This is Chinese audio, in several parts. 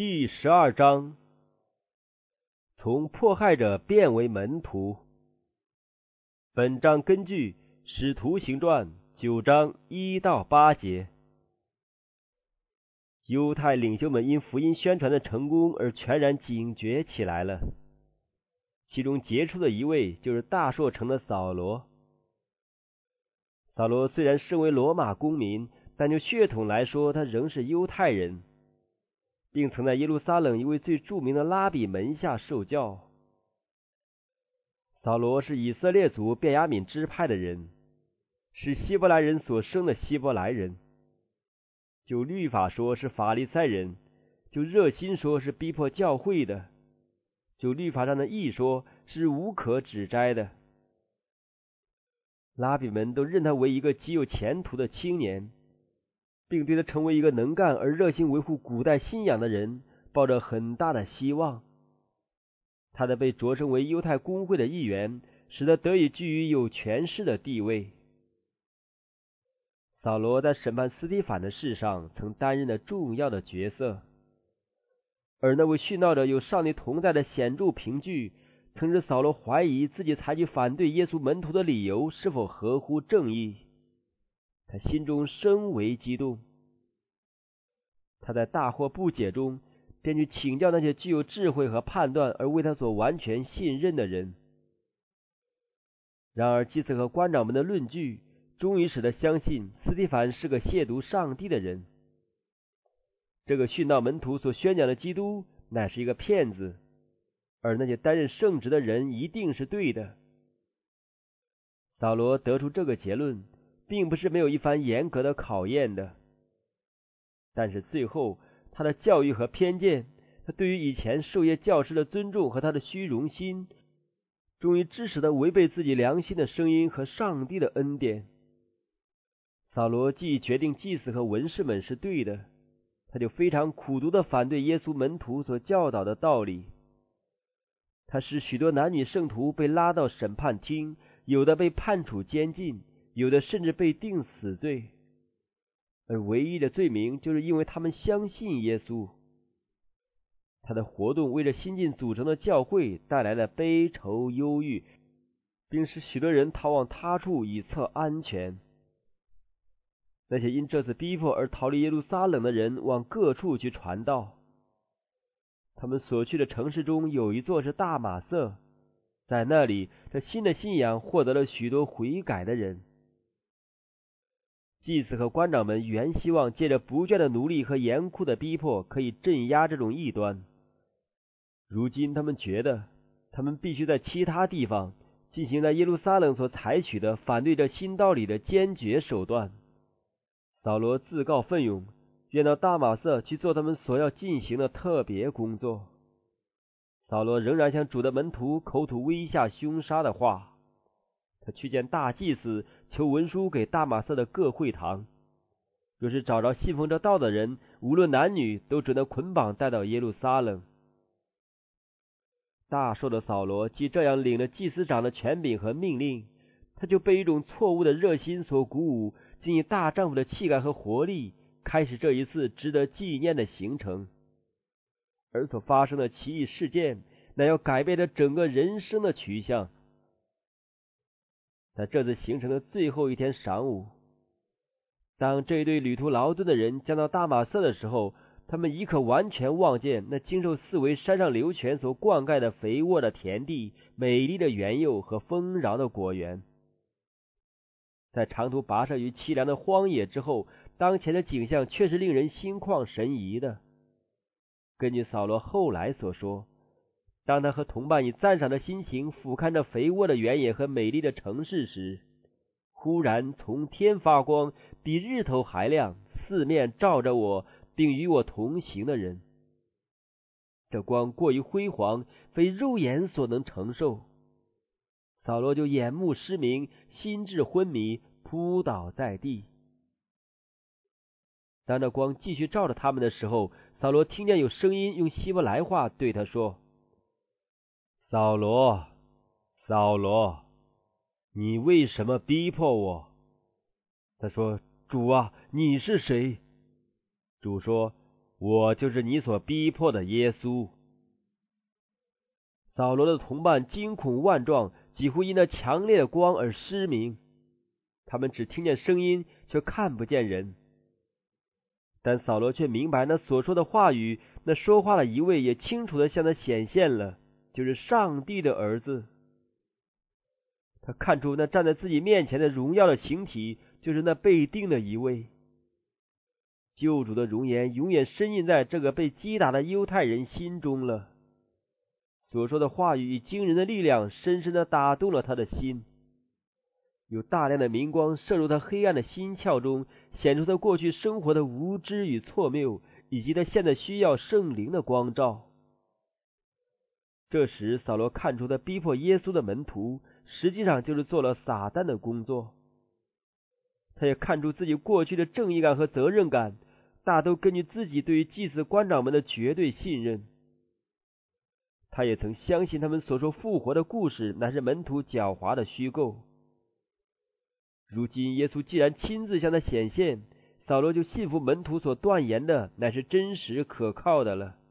第12章，从迫害者变为门徒。本章根据《使徒行传》9章1到8节。犹太领袖们因福音宣传的成功而全然警觉起来了，其中杰出的一位就是大朔城的扫罗。扫罗虽然身为罗马公民，但就血统来说，他仍是犹太人，并曾在耶路撒冷一位最著名的拉比门下受教。扫罗是以色列族便雅悯支派的人，是希伯来人所生的希伯来人。就律法说是法利赛人，就热心说是逼迫教会的，就律法上的义说是无可指摘的。拉比们都认他为一个极有前途的青年，并对他成为一个能干而热心维护古代信仰的人抱着很大的希望。他的被擢升为犹太公会的一员，使他得以居于有权势的地位。扫罗在审判司提反的事上曾担任了重要的角色，而那位殉道者有上帝同在的显著凭据，曾使扫罗怀疑自己采取反对耶稣门徒的理由是否合乎正义。他心中深为激动，他在大惑不解中便去请教那些具有智慧和判断而为他所完全信任的人。然而祭司和官长们的论据终于使他相信司提反是个亵渎上帝的人。这个殉道门徒所宣讲的基督乃是一个骗子，而那些担任圣职的人一定是对的。扫罗得出这个结论，并不是没有一番严格的考验的，但是最后他的教育和偏见，他对于以前授业教师的尊重和他的虚荣心，终于致使他违背自己良心的声音和上帝的恩典。扫罗既决定祭司和文士们是对的，他就非常苦毒地反对耶稣门徒所教导的道理。他使许多男女圣徒被拉到审判厅，有的被判处监禁，有的甚至被定死罪，而唯一的罪名就是因为他们相信耶稣。他的活动为这新近组成的教会带来了悲愁忧郁，并使许多人逃往他处以测安全。那些因这次逼迫而逃离耶路撒冷的人往各处去传道，他们所去的城市中有一座是大马色，在那里这新的信仰获得了许多悔改的人。祭司和官长们原希望借着不倦的努力和严酷的逼迫可以镇压这种异端，如今他们觉得他们必须在其他地方进行在耶路撒冷所采取的反对这新道理的坚决手段。扫罗自告奋勇，愿到大马色去做他们所要进行的特别工作。扫罗仍然向主的门徒口吐威吓凶杀的话，他去见大祭司，求文书给大马色的各会堂，若是找着信奉这道的人，无论男女，都准得捆绑带到耶路撒冷。大寿的扫罗既这样领了祭司长的权柄和命令，他就被一种错误的热心所鼓舞，竟以大丈夫的气概和活力开始这一次值得纪念的行程。而所发生的奇异事件乃要改变着整个人生的取向。在这次行程的最后一天晌午，当这一对旅途劳顿的人将到大马色的时候，他们已可完全望见那经受四围山上流泉所灌溉的肥沃的田地、美丽的园囿和丰饶的果园。在长途跋涉于凄凉的荒野之后，当前的景象却是令人心旷神怡的。根据扫罗后来所说，当他和同伴以赞赏的心情俯瞰着肥沃的原野和美丽的城市时，忽然从天发光，比日头还亮，四面照着我并与我同行的人。这光过于辉煌，非肉眼所能承受。扫罗就眼目失明，心智昏迷，扑倒在地。当这光继续照着他们的时候，扫罗听见有声音用希伯来话对他说：扫罗，扫罗，你为什么逼迫我？他说：主啊，你是谁？主说： 我就是你所逼迫的耶稣。”扫罗的同伴惊恐万状，几乎因那强烈的光而失明，他们只听见声音，却看不见人。但扫罗却明白那所说的话语，那说话的一位也清楚地向他显现了，就是上帝的儿子。他看出那站在自己面前的荣耀的形体，就是那被钉的一位。救主的容颜永远深印在这个被击打的犹太人心中了。所说的话语以惊人的力量深深地打动了他的心，有大量的明光射入他黑暗的心窍中，显出他过去生活的无知与错谬，以及他现在需要圣灵的光照。这时扫罗看出他逼迫耶稣的门徒实际上就是做了撒旦的工作。他也看出自己过去的正义感和责任感大都根据自己对于祭司官长们的绝对信任。他也曾相信他们所说复活的故事乃是门徒狡猾的虚构。如今耶稣既然亲自向他显现，扫罗就信服门徒所断言的乃是真实可靠的了。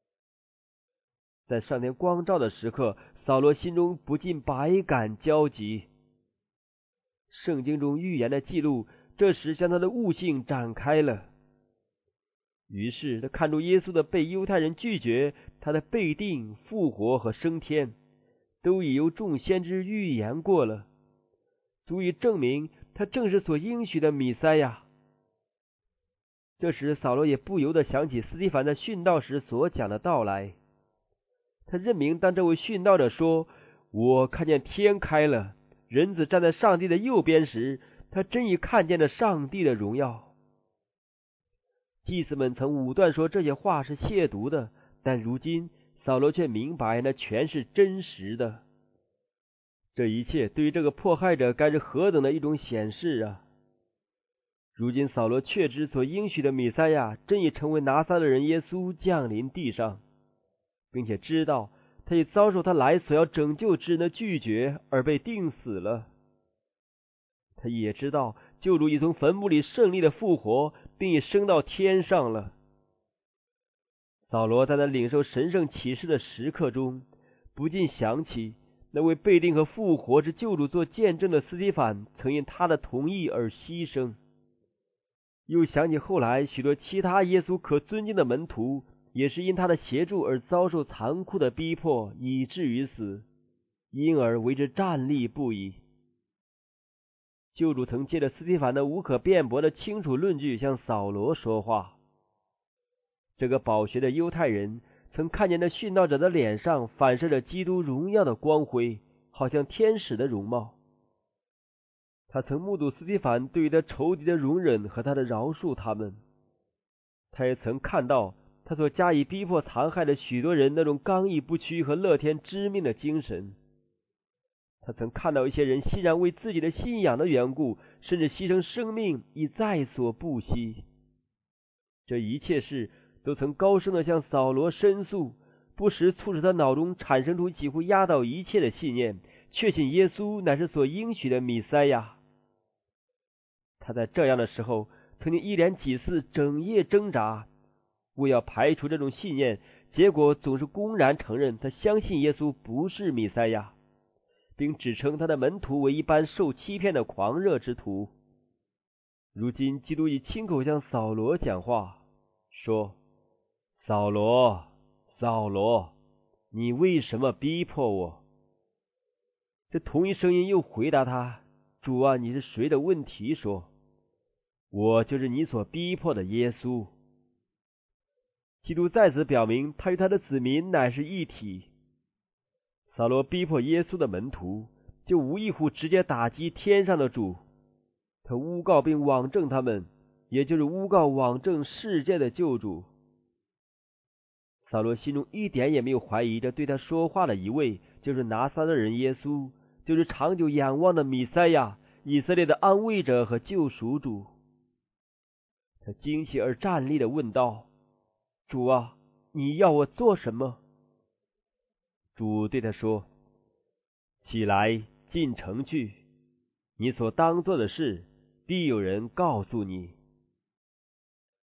在上天光照的时刻，扫罗心中不禁百感交集。圣经中预言的记录这时向他的悟性展开了。于是他看出耶稣的被犹太人拒绝，他的被钉、复活和升天都已由众先知预言过了，足以证明他正是所应许的弥赛亚。这时扫罗也不由得想起斯提凡在殉道时所讲的道来。他认明当这位殉道者说：“我看见天开了，人子站在上帝的右边时，他真已看见了上帝的荣耀。”祭司们曾武断说这些话是亵渎的，但如今扫罗却明白那全是真实的。这一切对于这个迫害者该是何等的一种显示啊！如今扫罗确知所应许的弥赛亚真已成为拿撒勒人耶稣降临地上，并且知道他已遭受他来所要拯救之人的拒绝而被钉死了。他也知道救主已从坟墓里胜利的复活，并已升到天上了。扫罗在那领受神圣启示的时刻中，不禁想起那为被钉和复活之救主做见证的斯提反曾因他的同意而牺牲，又想起后来许多其他耶稣可尊敬的门徒也是因他的协助而遭受残酷的逼迫，以至于死，因而为之战栗不已。救主曾借着斯提反的无可辩驳的清楚论据向扫罗说话。这个饱学的犹太人曾看见那殉道者的脸上反射着基督荣耀的光辉，好像天使的容貌。他曾目睹斯提反对于他仇敌的容忍和他的饶恕他们。他也曾看到他所加以逼迫残害的许多人那种刚毅不屈和乐天知命的精神。他曾看到一些人欣然为自己的信仰的缘故，甚至牺牲生命以在所不惜。这一切事都曾高声地向扫罗申诉，不时促使他脑中产生出几乎压倒一切的信念，确信耶稣乃是所应许的弥赛亚。他在这样的时候曾经一连几次整夜挣扎，为要排除这种信念，结果总是公然承认他相信耶稣不是弥赛亚，并指称他的门徒为一般受欺骗的狂热之徒。如今基督以亲口向扫罗讲话，说：“扫罗，扫罗，你为什么逼迫我？”这同一声音又回答他：“主啊，你是谁的问题？”说：“我就是你所逼迫的耶稣。”基督在此表明他与他的子民乃是一体。扫罗逼迫耶稣的门徒，就无异乎直接打击天上的主。他诬告并妄证他们，也就是诬告妄证世界的救主。扫罗心中一点也没有怀疑这对他说话的一位就是拿撒勒人耶稣，就是长久仰望的弥赛亚，以色列的安慰者和救赎主。他惊喜而站立地问道：“主啊，你要我做什么？”主对他说：“起来，进城去，你所当做的事必有人告诉你。”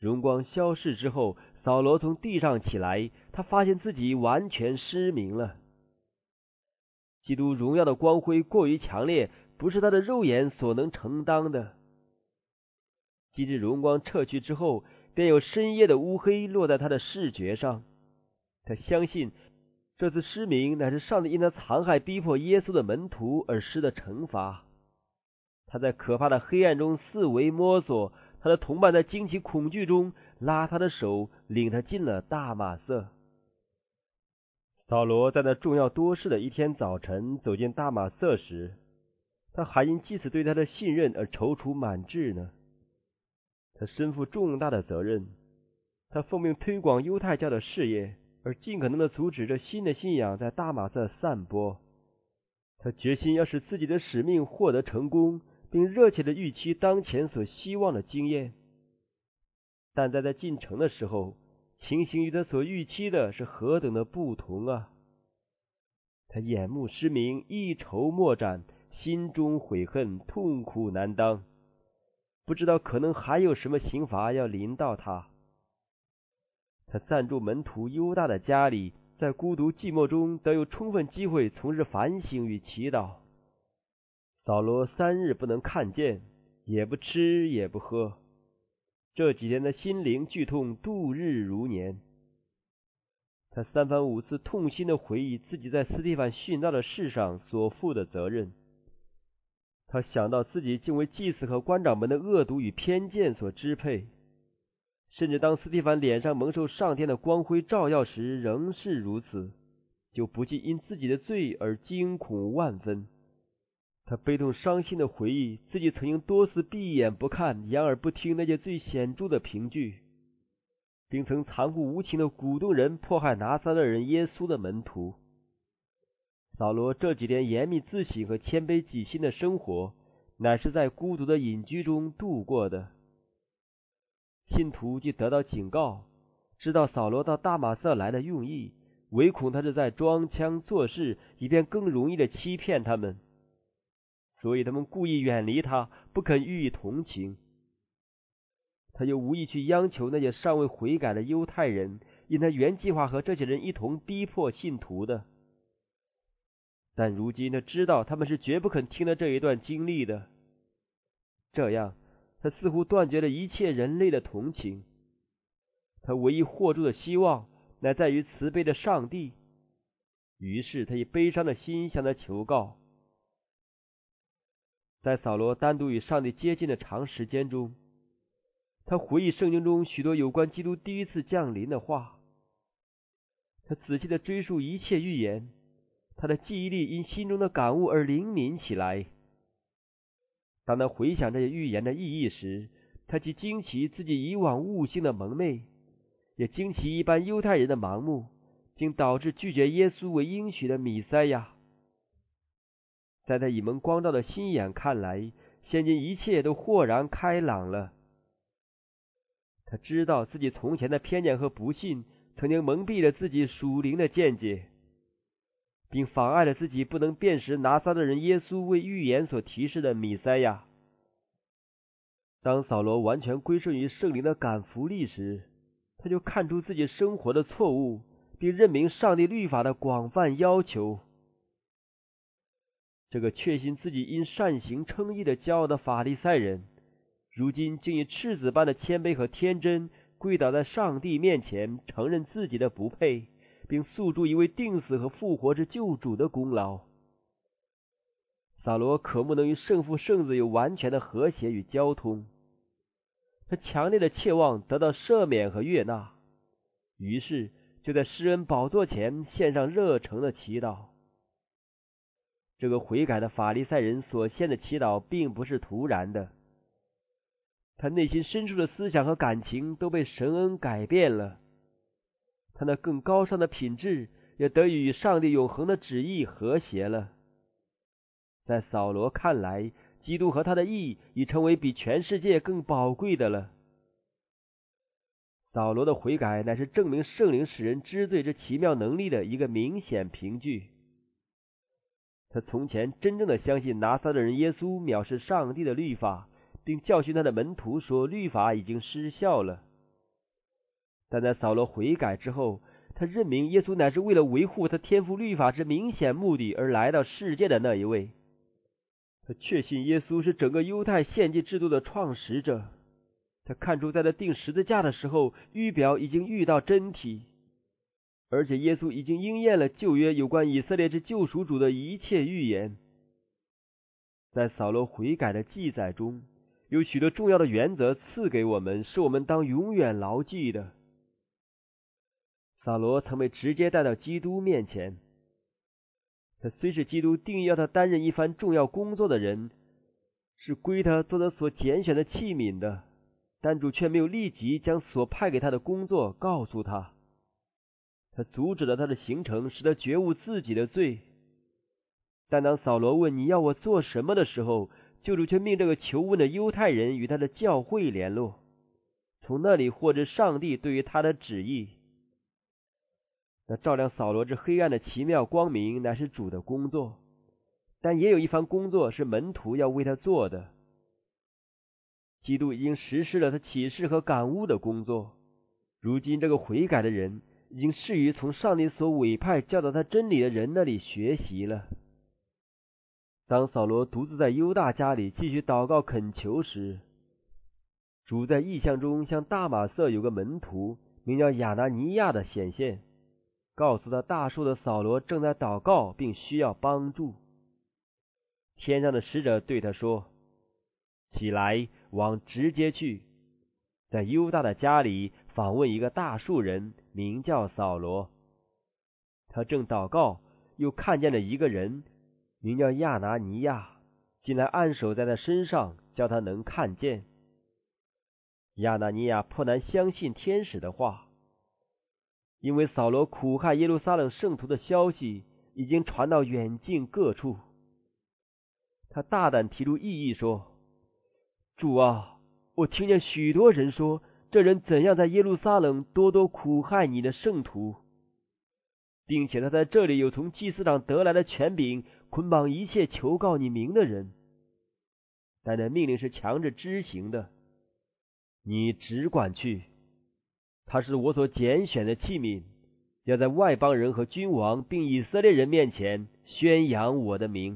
荣光消逝之后，扫罗从地上起来，他发现自己完全失明了。基督荣耀的光辉过于强烈，不是他的肉眼所能承担的。及至荣光撤去之后，便有深夜的乌黑落在他的视觉上。他相信这次失明乃是上帝因他残害逼迫耶稣的门徒而施的惩罚。他在可怕的黑暗中四围摸索，他的同伴在惊奇恐惧中拉他的手，领他进了大马色。扫罗在那重要多事的一天早晨走进大马色时，他还因祭司对他的信任而踌躇满志呢。他身负重大的责任，他奉命推广犹太教的事业，而尽可能的阻止这新的信仰在大马色散播。他决心要使自己的使命获得成功，并热切的预期当前所希望的经验。但在他进城的时候，情形与他所预期的是何等的不同啊！他眼目失明，一筹莫展，心中悔恨，痛苦难当，不知道可能还有什么刑罚要临到他。他暂住门徒犹大的家里，在孤独寂寞中得有充分机会从事反省与祈祷。扫罗3日不能看见，也不吃也不喝，这几天的心灵剧痛，度日如年。他3番5次痛心的回忆自己在斯蒂凡殉道的事上所负的责任。他想到自己竟为祭司和官长们的恶毒与偏见所支配，甚至当斯蒂凡脸上蒙受上天的光辉照耀时仍是如此，就不禁因自己的罪而惊恐万分。他悲痛伤心的回忆自己曾经多次闭眼不看，仰耳不听那些最显著的凭据，并曾残酷无情的鼓动人迫害拿撒勒人耶稣的门徒。扫罗这几天严密自省和谦卑己心的生活，乃是在孤独的隐居中度过的。信徒既得到警告，知道扫罗到大马色来的用意，唯恐他是在装腔作势，以便更容易的欺骗他们，所以他们故意远离他，不肯予以同情。他又无意去央求那些尚未悔改的犹太人，因他原计划和这些人一同逼迫信徒的。但如今他知道他们是绝不肯听了这一段经历的，这样他似乎断绝了一切人类的同情。他唯一获助的希望乃在于慈悲的上帝，于是他以悲伤的心向他求告。在扫罗单独与上帝接近的长时间中，他回忆圣经中许多有关基督第一次降临的话，他仔细地追溯一切预言，他的记忆力因心中的感悟而灵敏起来。当他回想这些预言的意义时，他既惊奇自己以往悟性的蒙昧，也惊奇一般犹太人的盲目，竟导致拒绝耶稣为应许的弥赛亚。在他以蒙光照的心眼看来，现今一切都豁然开朗了。他知道自己从前的偏见和不信曾经蒙蔽了自己属灵的见解，并妨碍了自己不能辨识拿撒勒人耶稣为预言所提示的弥赛亚。当扫罗完全归顺于圣灵的感服力时，他就看出自己生活的错误，并认明上帝律法的广泛要求。这个确信自己因善行称义的骄傲的法利赛人，如今竟以赤子般的谦卑和天真跪倒在上帝面前，承认自己的不配，并诉诸一位定死和复活之救主的功劳。扫罗渴慕能与圣父圣子有完全的和谐与交通，他强烈的切望得到赦免和悦纳，于是就在施恩宝座前献上热诚的祈祷。这个悔改的法利赛人所献的祈祷并不是突然的，他内心深处的思想和感情都被神恩改变了，他那更高尚的品质也得以与上帝永恒的旨意和谐了。在扫罗看来，基督和他的义已成为比全世界更宝贵的了。扫罗的悔改乃是证明圣灵使人知罪之奇妙能力的一个明显凭据。他从前真正的相信拿撒勒人耶稣藐视上帝的律法，并教训他的门徒说律法已经失效了。 但在扫罗悔改之后，他认明耶稣乃是为了维护他天赋律法之明显目的而来到世界的那一位。他确信耶稣是整个犹太献祭制度的创始者。他看出在他钉十字架的时候，预表已经遇到真体，而且耶稣已经应验了旧约有关以色列之救赎主的一切预言。在扫罗悔改的记载中，有许多重要的原则赐给我们，是我们当永远牢记的。扫罗曾被直接带到基督面前，他虽是基督定义要他担任一番重要工作的人，是归他做他所拣选的器皿的，但主却没有立即将所派给他的工作告诉他。他阻止了他的行程，使他觉悟自己的罪。但当扫罗问你要我做什么的时候，救主却命这个求问的犹太人与他的教会联络，从那里获知上帝对于他的旨意。那照亮扫罗之黑暗的奇妙光明乃是主的工作，但也有一番工作是门徒要为他做的。基督已经实施了他启示和感悟的工作，如今这个悔改的人已经适于从上帝所委派教导他真理的人那里学习了。当扫罗独自在犹大家里继续祷告恳求时，主在异象中向大马色有个门徒名叫亚拿尼亚的显现，告诉他大数的扫罗正在祷告并需要帮助。天上的使者对他说，起来，往直接去，在犹大的家里访问一个大数人，名叫扫罗。他正祷告，又看见了一个人名叫亚拿尼亚，进来按手在他身上，叫他能看见。亚拿尼亚颇难相信天使的话，因为扫罗苦害耶路撒冷圣徒的消息已经传到远近各处。他大胆提出异议说，主啊，我听见许多人说，这人怎样在耶路撒冷多多苦害你的圣徒，并且他在这里有从祭司长得来的权柄，捆绑一切求告你名的人。但这命令是强制执行的，你只管去，他是我所拣选的器皿，要在外邦人和君王并以色列人面前宣扬我的名。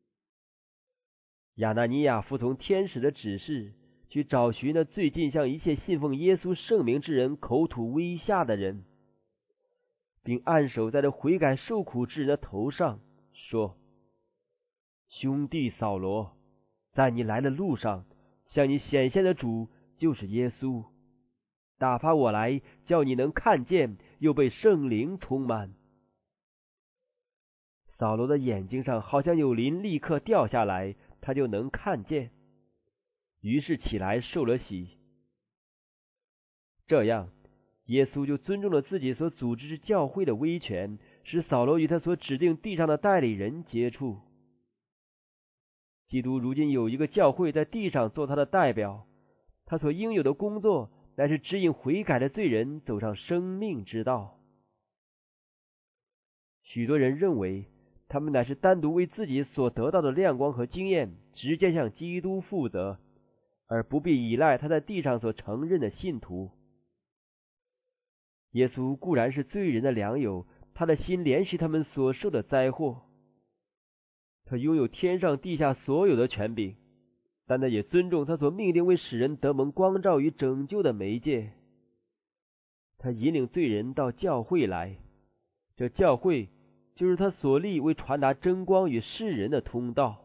亚拿尼亚服从天使的指示，去找寻那最近向一切信奉耶稣圣名之人口吐威吓的人，并按手在这悔改受苦之人的头上，说，兄弟扫罗，在你来的路上，向你显现的主就是耶稣，打发我来，叫你能看见，又被圣灵充满。扫罗的眼睛上好像有鳞立刻掉下来，他就能看见，于是起来受了洗。这样，耶稣就尊重了自己所组织之教会的威权，使扫罗与他所指定地上的代理人接触。基督如今有一个教会在地上做他的代表，他所应有的工作乃是指引悔改的罪人走上生命之道。许多人认为他们乃是单独为自己所得到的亮光和经验直接向基督负责，而不必依赖他在地上所承认的信徒。耶稣固然是罪人的良友，他的心怜惜他们所受的灾祸，他拥有天上地下所有的权柄，但他也尊重他所命定为使人得蒙光照与拯救的媒介。他引领罪人到教会来，这教会就是他所立为传达真光与世人的通道。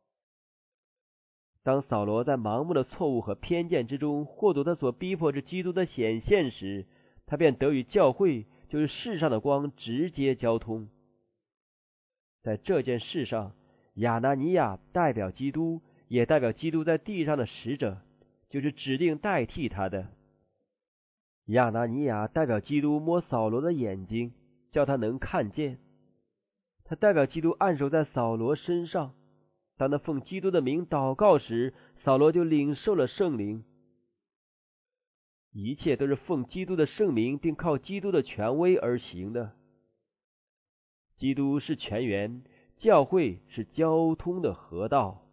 当扫罗在盲目的错误和偏见之中获得他所逼迫之基督的显现时，他便得与教会，就是世上的光直接交通。在这件事上，亚拿尼亚代表基督，也代表基督在地上的使者，就是指定代替他的。亚拿尼亚代表基督摸扫罗的眼睛，叫他能看见。他代表基督按手在扫罗身上，当他奉基督的名祷告时，扫罗就领受了圣灵。一切都是奉基督的圣名，并靠基督的权威而行的。基督是泉源，教会是交通的河道。